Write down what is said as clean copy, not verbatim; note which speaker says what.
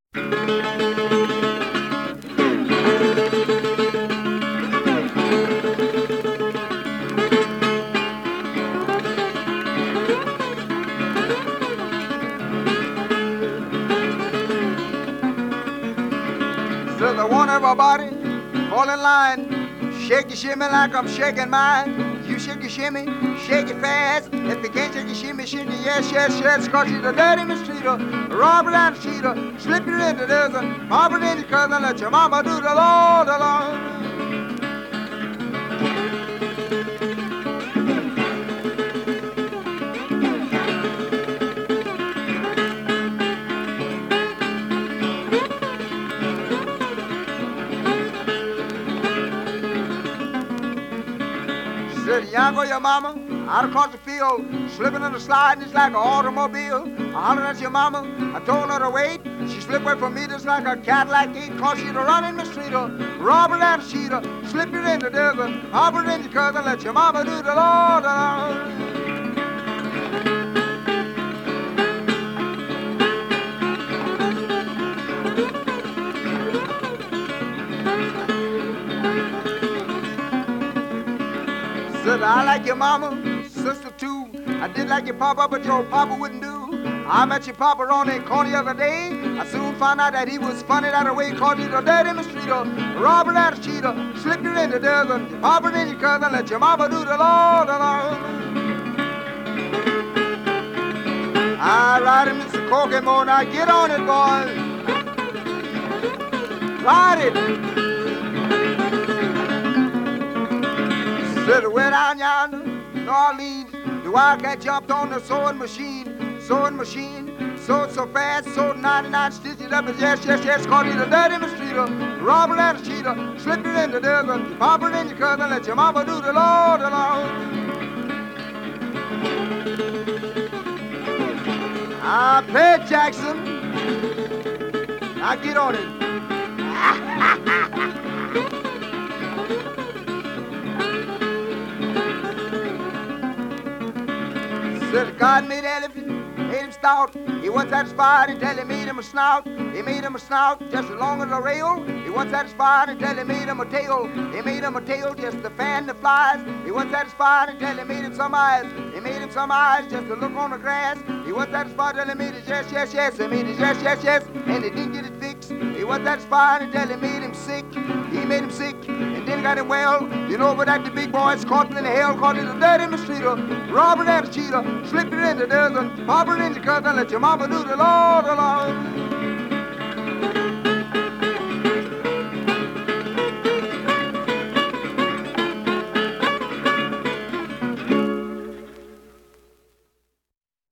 Speaker 1: Says I want everybody fall in line, shake your shimmy like I'm shaking mine. You shake your shimmy, shake it fast. If you can't shake your shimmy, shake it yes, yes, yes. Cause she's a dirty mistreater, a robber and a cheater. Slip you in the desert, pop it in your cousin, let your mama do the Lord alone. Said, Yanko, your mama, out across the field, slipping in the slide, and it's like an automobile. I hollered at your mama, I told her to wait. She slipped away from me just like a Cadillac gate, cause she'd run in the street, robber and a cheater, slip it in the desert, hop it in your cousin, let your mama do the Lord alone. Said, I like your mama, sister too. I did like your papa, but your papa wouldn't do. I met your papa on the corner the other day. I soon found out that he was funny that way, cause he's a dirty mistreater, a robber and a cheater. Slip you in the desert, your papa and your cousin, let your mama do the Lord alone. All right, Mr. Kokomo, now get on it, boy. Ride it. Said way down yonder, New Orleans, the wildcat jumped on the sewing machine, sewed so fast, sewed 99 stitches up his yes, yes, yes, called he's a dirty mistreater, robber and a cheater, slipped it in the desert, pop it in your cousin, let your mama do the Lord alone. I played Jackson, now get on it. Said God made the elephant, made him stout. He wasn't satisfied until he made him a snout. He made him a snout just as long as a rail. He wasn't satisfied until he made him a tail. He made him a tail just to fan the flies. He wasn't satisfied until he made him some eyes. He made him some eyes just to look on the grass. He wasn't satisfied until he made his yes, yes, yes. He made his yes, yes, yes, and he didn't get it fixed. He wasn't satisfied until he made him sick. He made him sick and then got him well. You know, but that the big boys caught him in the hell, caught him a dirty mistreater, robber and a cheater. Slip it in the desert, pop it in your cousin, let your mama do the Lord alone.